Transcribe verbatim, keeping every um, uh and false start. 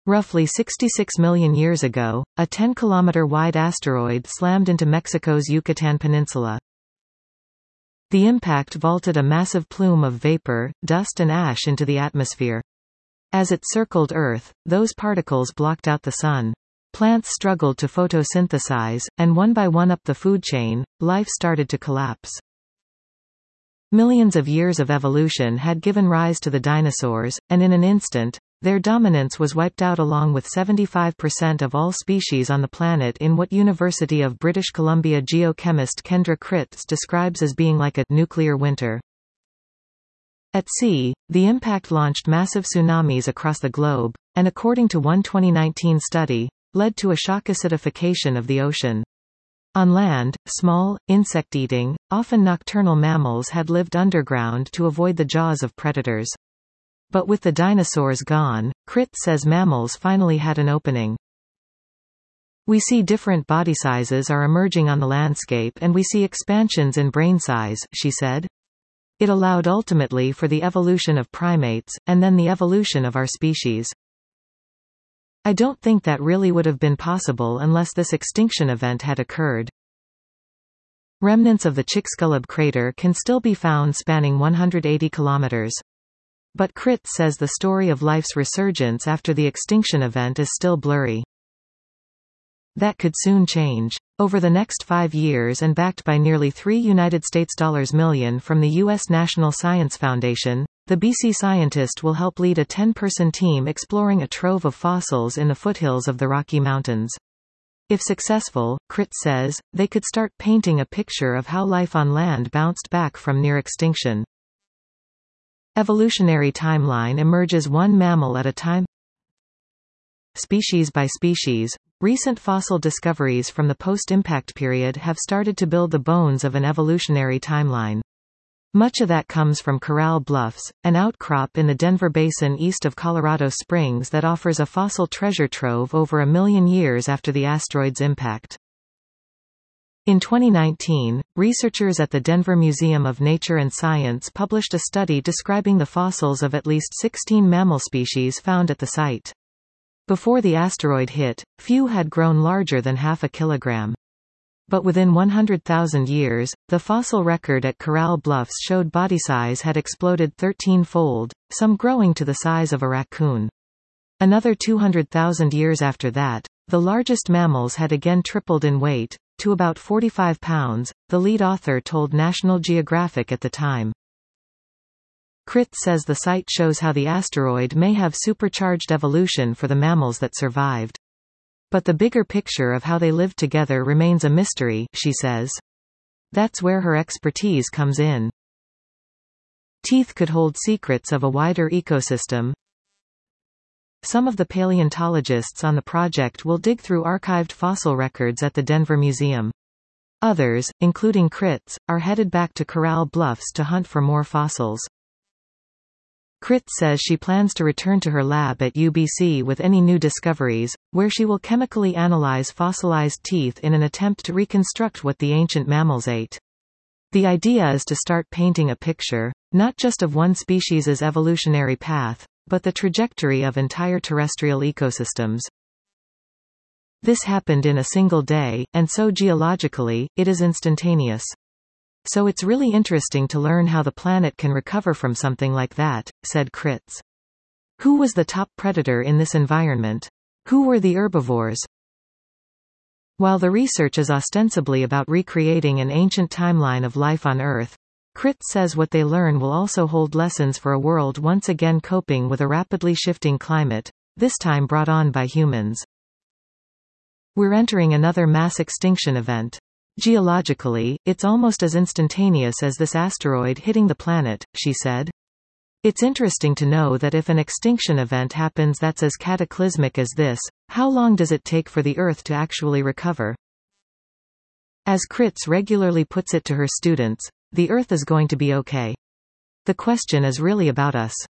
Roughly sixty-six million years ago, a ten kilometer wide asteroid slammed into Mexico's Yucatan Peninsula. The impact vaulted a massive plume of vapor, dust and ash into the atmosphere. As it circled Earth, those particles blocked out the sun. Plants struggled to photosynthesize, and one by one up the food chain, life started to collapse. Millions of years of evolution had given rise to the dinosaurs, and in an instant, their dominance was wiped out along with seventy-five percent of all species on the planet in what University of British Columbia geochemist Kendra Kritz describes as being like a nuclear winter. At sea, the impact launched massive tsunamis across the globe, and according to one twenty nineteen study, led to a shock acidification of the ocean. On land, small, insect-eating, often nocturnal mammals had lived underground to avoid the jaws of predators. But with the dinosaurs gone, Kritz says mammals finally had an opening. We see different body sizes are emerging on the landscape and we see expansions in brain size, she said. It allowed ultimately for the evolution of primates, and then the evolution of our species. I don't think that really would have been possible unless this extinction event had occurred. Remnants of the Chicxulub crater can still be found spanning one hundred eighty kilometers. But Kritz says the story of life's resurgence after the extinction event is still blurry. That could soon change. Over the next five years and backed by nearly three United States dollars million from the U S National Science Foundation, the B C scientist will help lead a ten-person team exploring a trove of fossils in the foothills of the Rocky Mountains. If successful, Kritz says, they could start painting a picture of how life on land bounced back from near extinction. Evolutionary timeline emerges one mammal at a time. Species by species, recent fossil discoveries from the post-impact period have started to build the bones of an evolutionary timeline. Much of that comes from Corral Bluffs, an outcrop in the Denver Basin east of Colorado Springs that offers a fossil treasure trove over a million years after the asteroid's impact. In twenty nineteen, researchers at the Denver Museum of Nature and Science published a study describing the fossils of at least sixteen mammal species found at the site. Before the asteroid hit, few had grown larger than half a kilogram. But within one hundred thousand years, the fossil record at Corral Bluffs showed body size had exploded thirteen-fold, some growing to the size of a raccoon. Another two hundred thousand years after that, the largest mammals had again tripled in weight, to about forty-five pounds, the lead author told National Geographic at the time. Kritz says the site shows how the asteroid may have supercharged evolution for the mammals that survived. But the bigger picture of how they lived together remains a mystery, she says. That's where her expertise comes in. Teeth could hold secrets of a wider ecosystem. Some of the paleontologists on the project will dig through archived fossil records at the Denver Museum. Others, including Kritz, are headed back to Corral Bluffs to hunt for more fossils. Kritz says she plans to return to her lab at U B C with any new discoveries, where she will chemically analyze fossilized teeth in an attempt to reconstruct what the ancient mammals ate. The idea is to start painting a picture, not just of one species' evolutionary path, but the trajectory of entire terrestrial ecosystems. This happened in a single day, and so geologically, it is instantaneous. So it's really interesting to learn how the planet can recover from something like that, said Kritz. Who was the top predator in this environment? Who were the herbivores? While the research is ostensibly about recreating an ancient timeline of life on Earth, Kritz says what they learn will also hold lessons for a world once again coping with a rapidly shifting climate, this time brought on by humans. We're entering another mass extinction event. Geologically, it's almost as instantaneous as this asteroid hitting the planet, she said. It's interesting to know that if an extinction event happens that's as cataclysmic as this, how long does it take for the Earth to actually recover? As Kritz regularly puts it to her students, the Earth is going to be okay. The question is really about us.